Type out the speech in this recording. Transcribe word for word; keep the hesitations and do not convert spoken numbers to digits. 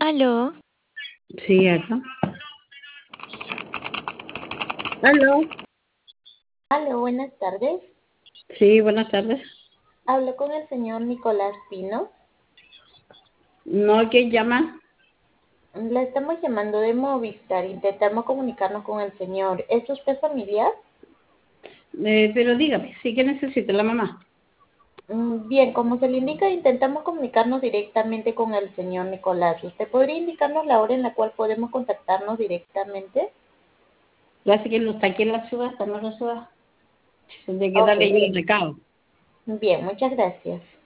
Aló, Sí, acá. Aló. Aló, buenas tardes. Sí, buenas tardes. Hablo con el señor Nicolás Pino. No, ¿quién llama? La estamos llamando de Movistar. Intentamos comunicarnos con el señor. ¿Es usted familiar? Eh, pero dígame, sí, ¿qué necesita la mamá? Mm, Bien, como se le indica, intentamos comunicarnos directamente con el señor Nicolás. ¿Usted podría indicarnos la hora en la cual podemos contactarnos directamente? Parece que no está aquí en la ciudad, está en la ciudad. Tendría que Ok, darle yo el recado. bien, muchas gracias.